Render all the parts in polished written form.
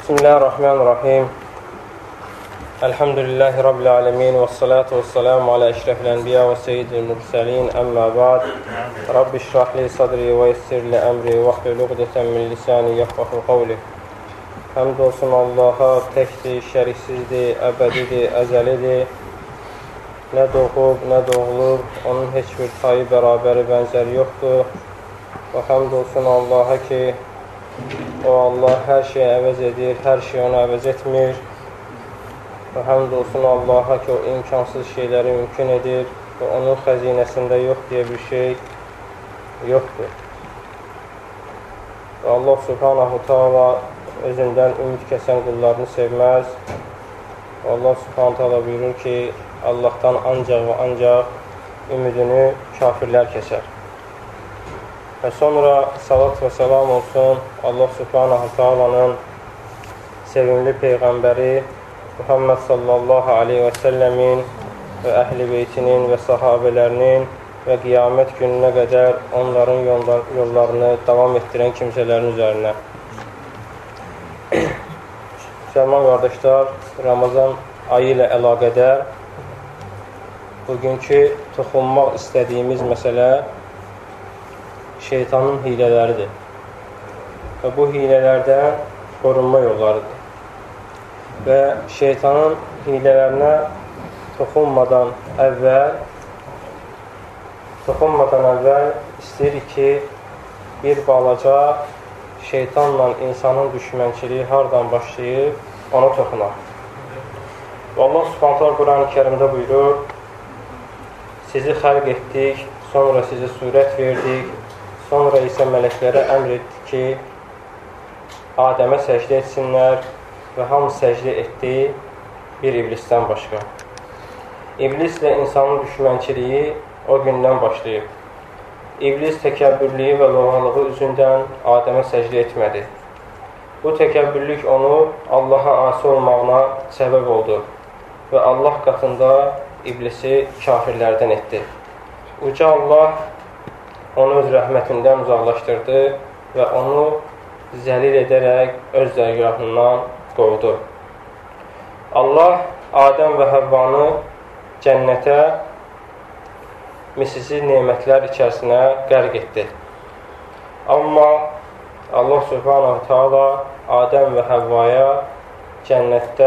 Bismillahirrahmanirrahim. Elhamdülillahi Rabbil alemin. Və salatu və salamu alə əşrəfil ənbiya və seyyidil mürsəlin. Əmmə ba'd. Rabbi şrahli sadri və yessirli əmri və hlul uqdətən min lisani yafqahu qavli. Həmd olsun Allaha, təkdir, şəriksizdir, əbədidir, əzəlidir. Nə doğub, nə doğulub, onun heç bir tayı, bərabəri, bənzəri yoxdur. Və həmd olsun Allaha ki, o Allah hər şeyi əvəz edir, hər şey onu əvəz etmir. Və həmd olsun Allaha ki, o imkansız şeyləri mümkün edir və onun xəzinəsində yox deyə bir şey yoxdur. Və Allah subhanahu ta'ala özündən ümid kəsən qullarını sevməz. Və Allah subhanahu ta'ala buyurur ki, Allahdan ancaq və ancaq ümidini kafirlər kəsər. Və sonra salat və salam olsun Allah subhanahu ta'alanın sevimli Peyğəmbəri Muhammed sallallahu aleyhi və səlləmin və əhl-i beytinin və sahabələrinin və qiyamət gününə qədər onların yollarını davam etdirən kimsələrin üzərinə. Müsəlman qardaşlar, Ramazan ayı ilə əlaqədar bugünkü toxunmaq istədiyimiz məsələ şeytanın hilələridir və bu hilələrdən qorunma yollarıdır. Və şeytanın hilələrinə toxunmadan əvvəl istəyirik ki, bir balaca şeytanla insanın düşmənçiliyi hardan başlayıb ona toxunaq. Və Allah Subhanahu Quran-ı Kərimdə buyurur, sizi xəlq etdik, sonra sizi surət verdik, sonra isə mələklərə əmr etdi ki, Adəmə səcdə etsinlər və hamı səcdə etdi bir iblisdən başqa. İblislə insanın düşmənçiliyi o gündən başlayıb. İblis təkəbbürlüyü və loğalığı üzündən Adəmə səcdə etmədi. Bu təkəbbürlük onu Allaha asi olmağına səbəb oldu və Allah qatında iblisi kafirlərdən etdi. Uca Allah onu öz rəhmətindən uzaqlaşdırdı və onu zəlil edərək öz dərgahından qovdu. Allah Adəm və Həvvanı cənnətə misilsiz nemətlər içərisinə qərq etdi. Amma Allah Subhanahu Taala Adəm və Həvvaya cənnətdə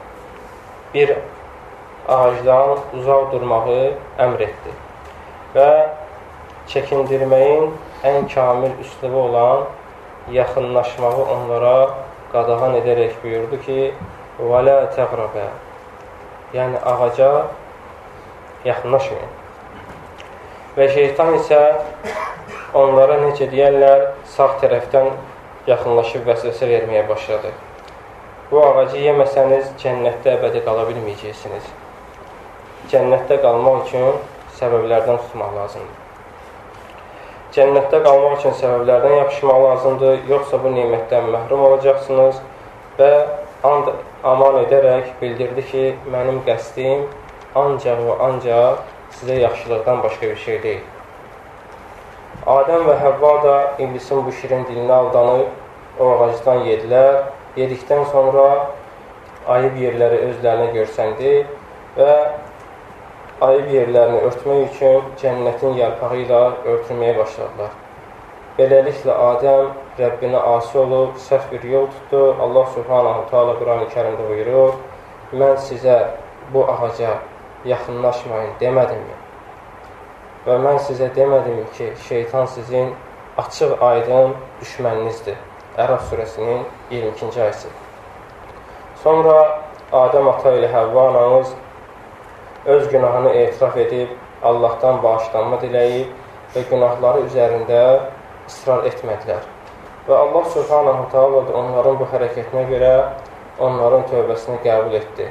bir ağacdan uzaq durmağı əmr etdi və çəkindirməyin ən kamil üslubu olan yaxınlaşmağı onlara qadağan edərək buyurdu ki, وَلَا تَقْرَبَا yəni ağaca yaxınlaşmayın. Və şeytan isə onlara necə deyərlər, sağ tərəfdən yaxınlaşıb vəsvəsə verməyə başladı. Bu ağacı yeməsəniz cənnətdə əbədi qala bilməyəcəksiniz. Cənnətdə qalmaq üçün səbəblərdən tutmaq lazımdır. Cənnətdə qalmaq üçün səbəblərdən yapışmaq lazımdır, yoxsa bu nemətdən məhrum olacaqsınız və aman edərək bildirdi ki, mənim qəsdim ancaq və ancaq sizə yaxşılıqdan başqa bir şey deyil. Adəm və Həvva da iblisin bu şirin dilinə aldanıb o ağacdan yedilər. Yedikdən sonra ayıb yerləri özlərinə görsəndi və ayıb yerlərini örtmək üçün cənnətin yarpağı ilə örtülməyə başladılar. Beləliklə Adəm Rəbbinə asi olub, səhv bir yol tutdu. Allah Subhanahu Taala Quran-ı Kərimdə buyurur, mən sizə bu ağaca yaxınlaşmayın demədimmi? Və mən sizə demədim ki, şeytan sizin açıq aydın düşməninizdir. Ərəf surəsinin 22-ci ayəsi. Sonra Adəm ata ilə Həvva anamız öz günahını etiraf edib, Allahdan bağışlanma diləyib və günahları üzərində israr etmədilər. Və Allah Subhanahu Taala da onların bu hərəkətinə görə onların tövbəsini qəbul etdi.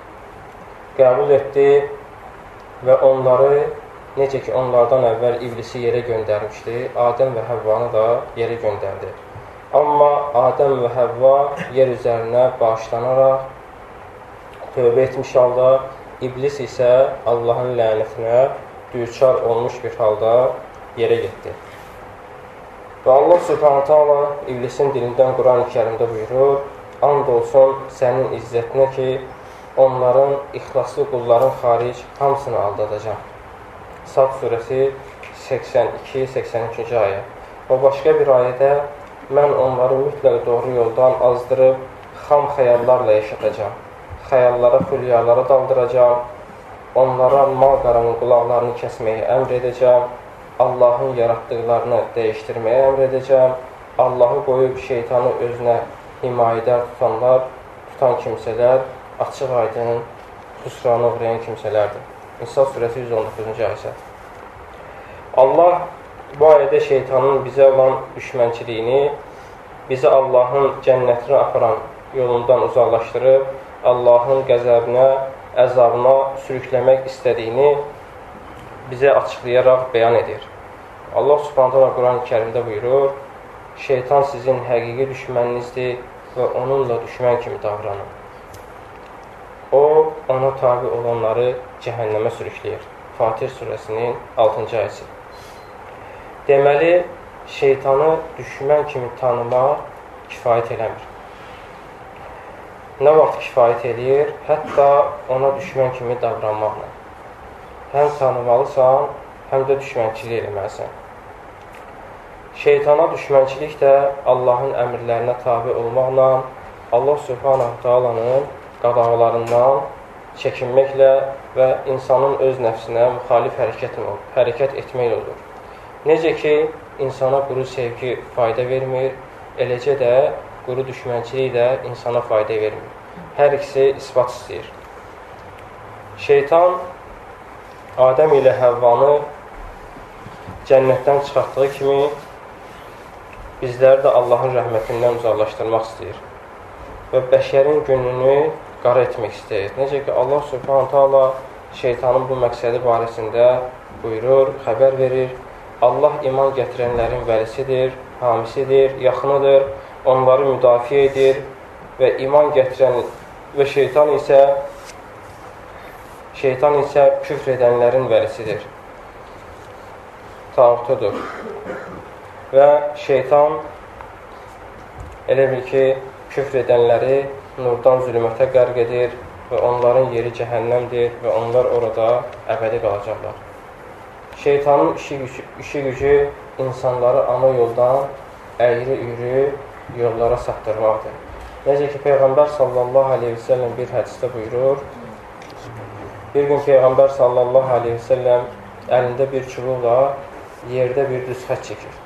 Qəbul etdi və onları, necə ki onlardan əvvəl iblisi yerə göndərmişdi, Adəm və Həvvanı da yerə göndərdi. Amma Adəm və Həvva yer üzərinə bağışlanaraq tövbə etmiş halda, İblis isə Allahın lənətinə düçar olmuş bir halda yerə getdi. Və Allah Subhanahu Taala iblisin dilindən Quran-ı Kərimdə buyurur: and olsun sənin izzətinə ki, onların ixlaslı qulların xaric hamısını aldadacam. Sad surəsi 82-83-cü ayə. Və başqa bir ayədə mən onları mütləq doğru yoldan azdırıb, xam xəyallarla yaşatacam. Xəyallara, xülyalara daldıracam. Onlara mal qaranın qulaqlarını kəsməyi əmr edəcəm. Allahın yaratdıqlarını dəyişdirməyə əmr edəcəm. Allahı qoyub şeytanı özünə himayədar tutan kimsələr açıq aydın xüsrana uğrayan kimsələrdir. Nisa surəsi 119-cu ayəsi. Allah bu ayədə şeytanın bizə olan düşmənçiliyini, bizi Allahın cənnətinə aparan yolundan uzaqlaşdırıb, Allahın qəzəbinə, əzabına sürükləmək istədiyini bizə açıqlayaraq bəyan edir. Allah Subhanahu taala Quran-ı Kərimdə buyurur, şeytan sizin həqiqi düşməninizdir və onunla düşmən kimi davranın. O, ona tabi olanları cəhənnəmə sürükləyir. Fatih surəsinin 6-cı ayəsi. Deməli, şeytanı düşmən kimi tanımaq kifayət eləmir. Nə vaxt kifayət eləyir? Hətta ona düşmən kimi davranmaqla. Həm tanımalısan, həm də düşmənçilik eləməlisən. Şeytana düşmənçilik də Allahın əmrlərinə tabi olmaqla, Allah Subhanahu Taala'nın qadağalarından çəkinməklə və insanın öz nəfsinə müxalif hərəkət etməklə olur. Necə ki, insana quru sevgi fayda vermir, eləcə də quru düşmənçilik də insana fayda vermir. Hər ikisi isbat istəyir. Şeytan Adəm ilə Həvvanı cənnətdən çıxartdığı kimi bizləri də Allahın rəhmətindən uzaqlaşdırmaq istəyir və bəşərin gününü qara etmək istəyir. Necə ki, Allah Subhanahu taala şeytanın bu məqsədi barəsində buyurur, xəbər verir. Allah iman gətirənlərin vəlisidir, hamisidir, yaxınıdır, onları müdafiə edir və iman gətirən və şeytan isə küfr edənlərin vəlisidir, tağutudur. Və şeytan elə bil ki, küfr edənləri nurdan zülmətə qərq edir və onların yeri cəhənnəmdir və onlar orada əbədi qalacaqlar. Şeytanın işi gücü insanları ana yoldan əyri-üyrü yollara saptırmaqdır. Necə ki, Peyğəmbər sallallahu aleyhi ve sellem bir hədisdə buyurur, bir gün Peyğəmbər sallallahu aleyhi ve sellem əlində bir çubuqla yerdə bir düz xət çəkir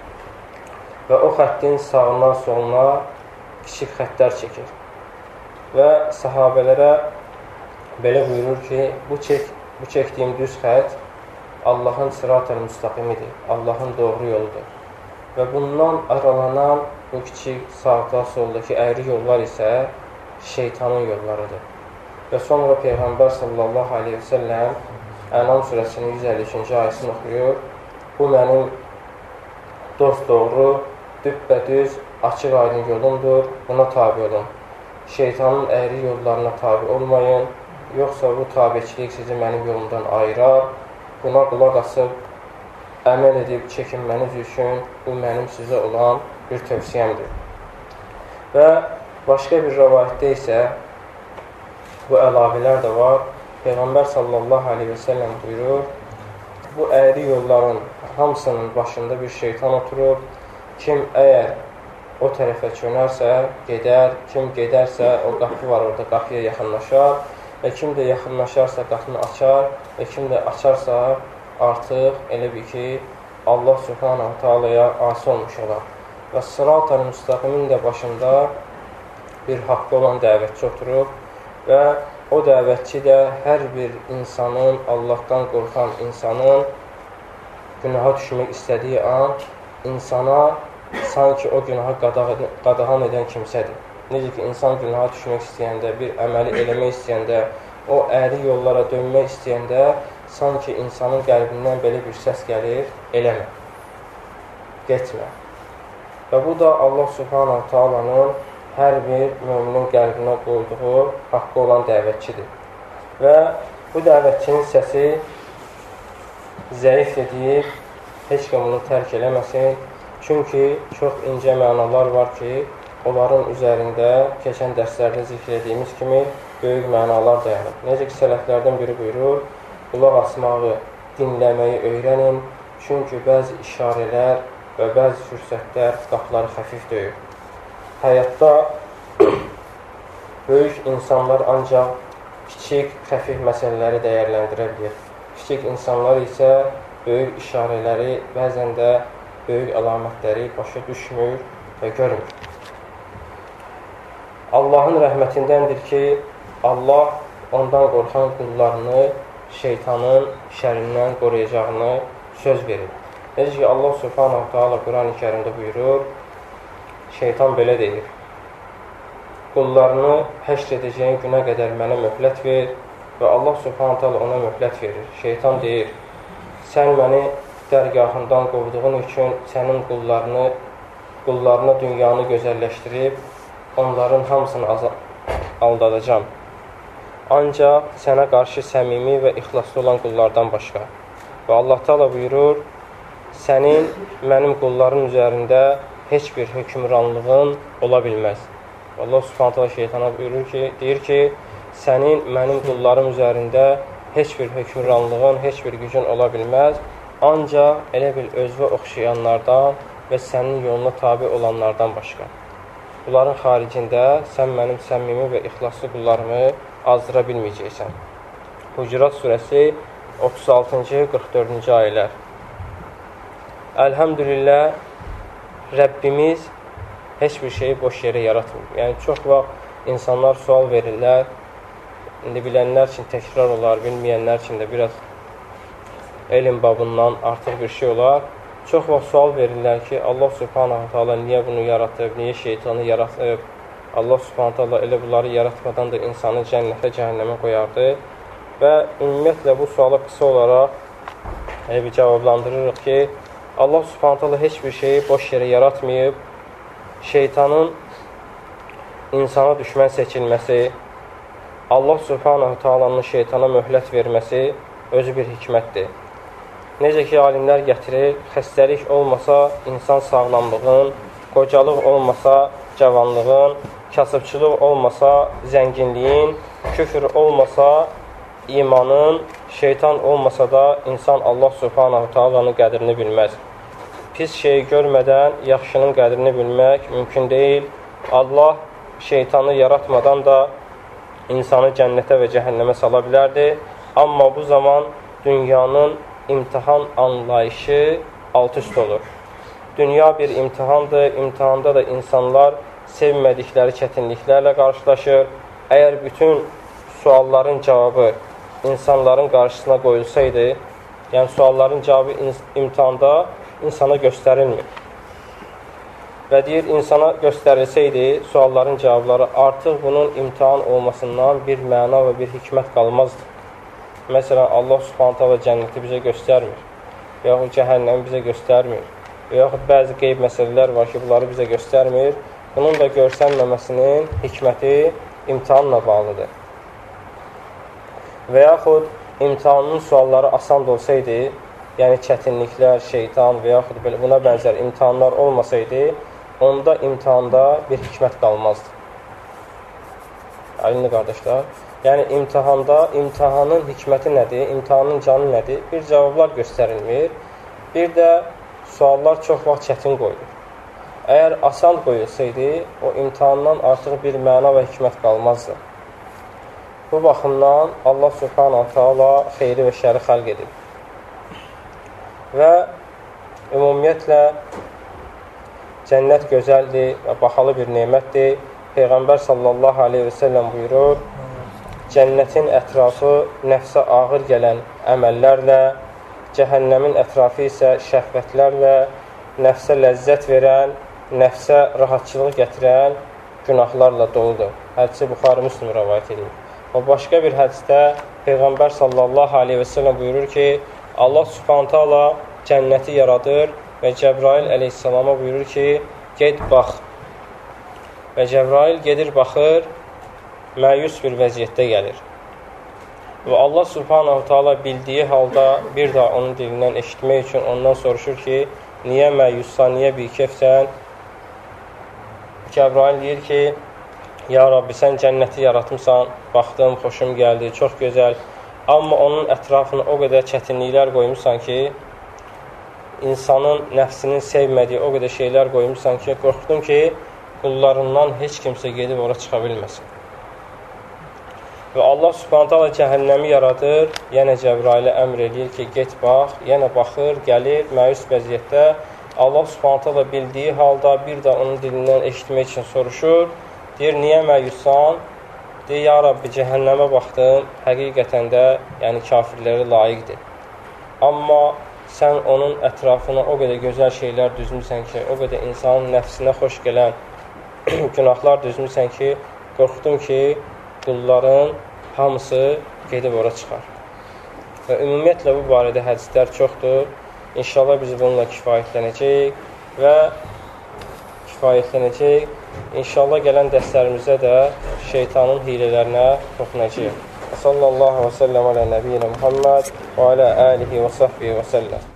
və o xəttin sağına, soluna kiçik xəttlər çəkir və sahabələrə belə buyurur ki, bu çəkdiyim düz xət Allahın sırat-ı müstaqimidir, Allahın doğru yoludur. Və bundan aralanan bu kiçik sağda, soldakı əyri yollar isə şeytanın yollarıdır. Və sonra Peyğəmbər sallallahu aleyhi ve selləm Ənam surəsinin 153-cü ayəsini oxuyur. Bu mənim dost doğru, düppədüz, açıq aydın yolumdur, buna tabi olun. Şeytanın əyri yollarına tabi olmayın, yoxsa bu tabiçilik sizi mənim yolumdan ayırar. Buna qulaq asıb, əməl edib çəkinməniz üçün bu mənim sizə olan bir tövsiyəmdir. Və başqa bir rəvayətdə isə bu əlavələr də var. Peyğəmbər sallallahu aleyhi ve sellem buyurur, bu əyri yolların hamısının başında bir şeytan oturur. Kim əgər o tərəfə çönərsə, gedər. Kim gedərsə, o qapı var orada, qapıya yaxınlaşar. Və kim də yaxınlaşarsa qapını açar və kim də açarsa artıq elə bir ki, Allah Subhanahu Taala'ya asi olmuş olar. Və sırat-ı müstaqimin də başında bir haqqı olan dəvətçi oturub və o dəvətçi də hər bir insanın, Allahdan qorxan insanın günaha düşmək istədiyi an insana sanki o günaha qadağan edən kimsədir. Necə ki, insan günaha düşmək istəyəndə, bir əməli eləmək istəyəndə, o əyri yollara dönmək istəyəndə, sanki insanın qəlbindən belə bir səs gəlir, eləmə, getmə. Və bu da Allah Subhanahu Taala'nın hər bir müminin qəlbinə qoyduğu haqqı olan dəvətçidir. Və bu dəvətçinin səsi zəif deyib, heç kim bunu tərk eləməsin. Çünki çox incə mənalar var ki, onların üzərində keçən dərslərdə zikr etdiyimiz kimi böyük mənalar dayanır. Necə ki, sələflərdən biri buyurur, qulaq asmağı, dinləməyi öyrənin, çünki bəzi işarələr və bəzi fürsətlər qapıları xəfif döyür. Həyatda böyük insanlar ancaq kiçik, xəfif məsələləri dəyərləndirə bilir. Kiçik insanlar isə böyük işarələri, bəzən də böyük əlamətləri başa düşmür və görmür. Allahın rəhmətindəndir ki, Allah ondan qorxan qullarını şeytanın şərindən qoruyacağını söz verir. Necə ki, Allah Subhanahu Teala Quran-ı Kərimdə buyurur, şeytan belə deyir, qullarını həşr edəcəyin günə qədər mənə möhlət ver və Allah Subhanahu Teala ona möhlət verir. Şeytan deyir, sən məni dərgahından qovduğun üçün sənin qullarına dünyanı gözəlləşdirib, onların hamısını aldadacam. Ancaq sənə qarşı səmimi və ixlaslı olan qullardan başqa. Və Allah Teala buyurur, sənin mənim qulların üzərində heç bir hökmranlığın ola bilməz. Allah Subhanahu Teala şeytana buyurur ki, deyir ki, sənin mənim qullarım üzərində heç bir hökmranlığın, heç bir gücün ola bilməz. Ancaq elə bil özünə oxşayanlardan və sənin yoluna tabi olanlardan başqa. Bunların xaricində sən mənim səmimi və ixlaslı qullarımı azdıra bilməyəcəksən. Hucurat surəsi 36-cı, 44-cü ayələr. Əlhəmdülillah, Rəbbimiz heç bir şeyi boş yerə yaratmır. Yəni, çox vaxt insanlar sual verirlər. İndi bilənlər üçün təkrar olar, bilməyənlər üçün də biraz elm babından artıq bir şey olar. Çox vaxt sual verirlər ki, Allah Subhanahu Teala niyə bunu yaratıb, niyə şeytanı yaratıb? Allah Subhanahu Teala elə bunları yaratmadan da insanı cənnətə, cəhənnəmə qoyardı. Və ümumiyyətlə bu suala qısa olaraq bir cavablandırırıq ki, Allah Subhanahu Teala heç bir şeyi boş yerə yaratmayıb. Şeytanın insana düşmən seçilməsi, Allah Subhanahu Teala'nın şeytana möhlət verməsi özü bir hikmətdir. Necə ki, alimlər gətirir, xəstəlik olmasa insan sağlamlığın, qocalıq olmasa cavanlığın, kasıbçılıq olmasa zənginliyin, küfür olmasa imanın, şeytan olmasa da insan Allah Subhanahu Teala'nın qədrini bilməz. Pis şeyi görmədən yaxşının qədrini bilmək mümkün deyil. Allah şeytanı yaratmadan da insanı cənnətə və cəhənnəmə sala bilərdi. Amma bu zaman dünyanın imtihan anlayışı alt-üst olur. Dünya bir imtihandır. İmtihanda da insanlar sevmədikləri çətinliklərlə qarşılaşır. Əgər bütün sualların cavabı insanların qarşısına qoyulsaydı, yəni sualların cavabı imtihanda insana göstərilmir. Və deyir, insana göstərilsəydi, sualların cavabları artıq bunun imtihan olmasından bir məna və bir hikmət qalmazdı. Məsələn, Allah Subhanahu Teala cənnəti bizə göstərmir, və yaxud cəhənnəmi bizə göstərmir, və yaxud bəzi qeyb məsələlər var ki, bunları bizə göstərmir. Bunun da görsənməməsinin hikməti imtihanla bağlıdır. Və yaxud imtihanın sualları asan olsaydı, yəni çətinliklər, şeytan və yaxud buna bənzər imtihanlar olmasaydı, onda imtihanda bir hikmət qalmazdı. Aydındır qardaşlar? Yəni imtihanda, imtihanın hikməti nədir, imtihanın canı nədir? Bir cavablar göstərilmir, bir də suallar çox vaxt çətin qoyulur. Əgər asan qoyulsaydı, o imtihandan artıq bir məna və hikmət qalmazdı. Bu baxımdan Allah Subhanahu Teala xeyri və şəri xəlq edib. Və ümumiyyətlə cənnət gözəldir və baxalı bir nemətdir. Peyğəmbər sallallahu aleyhi və səlləm buyurur, cənnətin ətrafı nəfsə ağır gələn əməllərlə, cəhənnəmin ətrafı isə şəhvətlərlə, nəfsə ləzzət verən, nəfsə rahatçılıq gətirən günahlarla doludur. Hədisi Buxari Müslim rəvayət edir. O başqa bir hədisdə Peyğəmbər sallallahu aleyhi və səlləm buyurur ki, Allah Subhanahu Teala cənnəti yaradır və Cəbrail əleyhissalama buyurur ki, get bax. Və Cəbrail gedir, baxır, məyus bir vəziyyətdə gəlir. Və Allah Subhanahu Teala bildiyi halda bir daha onun dilindən eşitmək üçün ondan soruşur ki, niyə məyussan, niyə bikefsən? Cəbrail deyir ki, ya Rabbi, sən cənnəti yaratmışsan, baxdım, xoşum gəldi, çox gözəl. Amma onun ətrafına o qədər çətinliklər qoymuşsan ki, insanın nəfsinin sevmədiyi o qədər şeylər qoymuşsan ki, qorxdum ki, qullarından heç kimsə gedib ora çıxa bilməsin. Və Allah Subhanahu taala cəhənnəmi yaradır, yenə Cəbrailə əmr edir ki, get bax, yenə baxır, gəlir, məyus vəziyyətdə. Allah Subhanahu taala bildiyi halda bir də onun dilindən eşitmək üçün soruşur. Deyir, niyə məyussan? Deyir, ya Rabbi, cəhənnəmə baxdım, həqiqətən də yəni kafirləri layiqdir. Amma sən onun ətrafına o qədər gözəl şeylər düzmüsən ki, o qədər insanın nəfsinə xoş gələn günahlar düzmüsən ki, qorxdum ki, qulların hamısı gedib ora çıxar. Və ümumiyyətlə bu barədə hədislər çoxdur. İnşallah biz bununla kifayətlənəcək. İnşallah gələn dərslərimizdə də şeytanın hilələrinə toxunacaq. Sallallahu və səlləm alə nəbiyyina Muhammed və alə alihi və səhbihi və səlləm.